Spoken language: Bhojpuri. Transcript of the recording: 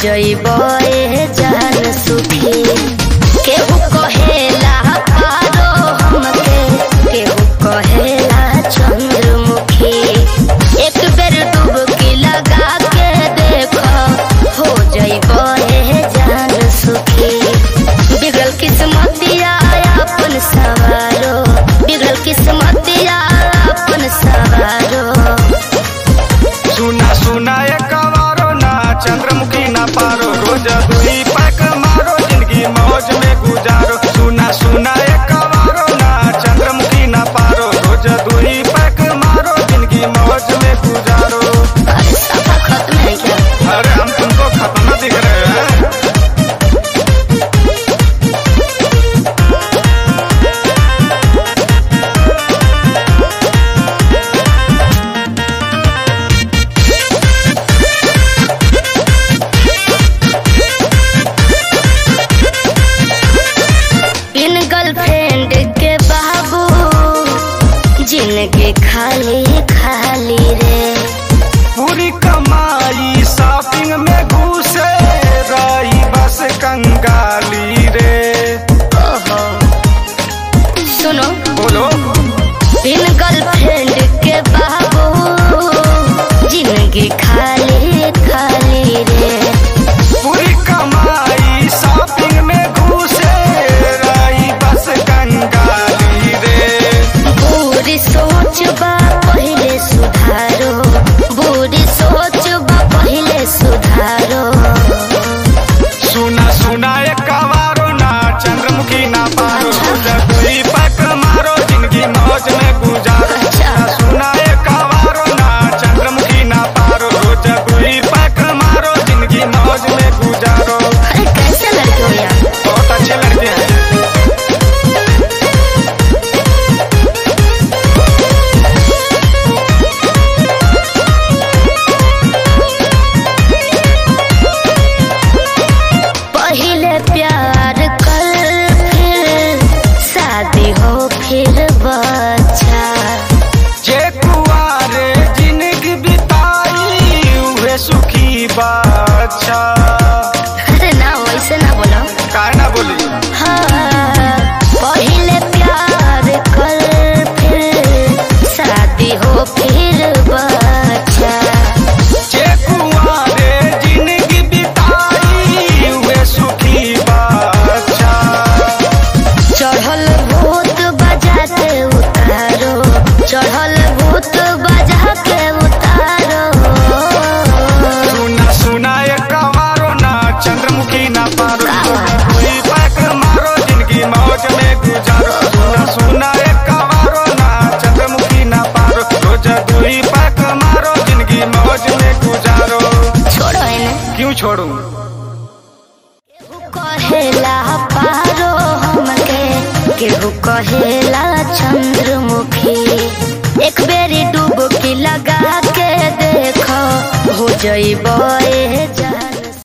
जइबो ए जान सुखी। केहू कहेला पारो हमके, केहू कहेला चंद्रमुखी। एक बेर डुबकी लगा के देखो, हो जइबो ए जान सुखी। बिगड़ल किस्मतिया अपन सवारो, बिगड़ल किस्मतिया अपन सवारो। सुना सुना कवारो ना चंद्रमुखी ना पारो, रोज दुई पैक मारो जिंदगी मौज में गुजारो। सुना सुना कवारो ना चंद्रमुखी ना पारो, रोज दुई पैक मारो जिंदगी मौज में गुजारो। अरे सफा खत्म है क्या? अरे हम तुमको खत्म दिख रहे हैं। गर्लफ्रेंड के बाबू जिंदगी खाली खाली रे। पूरी कमाई शॉपिंग में घुसे रही बस कंगाली रे। ओहो सुनो बोलो। बिन गर्लफ्रेंड के बाबू जिंदगी खाली खाली रे। पूरी कमाई शॉपिंग में घुसे रही बस कंगाली रे। बुरी सोच बा पहले सुधारो, बुरी सोच बा पहले सुधारो। सुना सुना कवारो ना चंद्रमुखी ना पारो, दुई पैक मारो जिंदगी मौज में गुजारो। सुना कवारो ना चंद्रमुखी ना पारो, रोज दुई पैक मारो जिंदगी मौज में गुजारो। अरे कैसे लड़के हो यार? बहुत अच्छे लड़के हैं। पहले प्यार कर फिर शादी हो फिर बच्चा। जे कुआरे जिंदगी बिताई उहे सुखी बाचा। अरे ना वैसे ना बोलो। काहे ना बोली? हाँ पहले प्यार कर फिर शादी हो फिर बच्चा। जे कुआरे जिंदगी बिताई उहे सुखी बाचा। चढ़ल भूत बजा के उतारो, चढ़ल भूत बजा के उतारो। सुना सुना कवारो ना चंद्रमुखी ना पारो, दुई पैक मारो जिंदगी मौज में गुजारो। सुना सुना कवारो ना चंद्रमुखी ना पारो, रोज दुई पैक मारो जिंदगी मौज में गुजारो। छोड़ो इन्हें। क्यों छोड़ू? कहेला पारो हमके, केहू कहेला चंद्रमुखी। एक बेरी डुबकी लगा के देखो, हो जइबो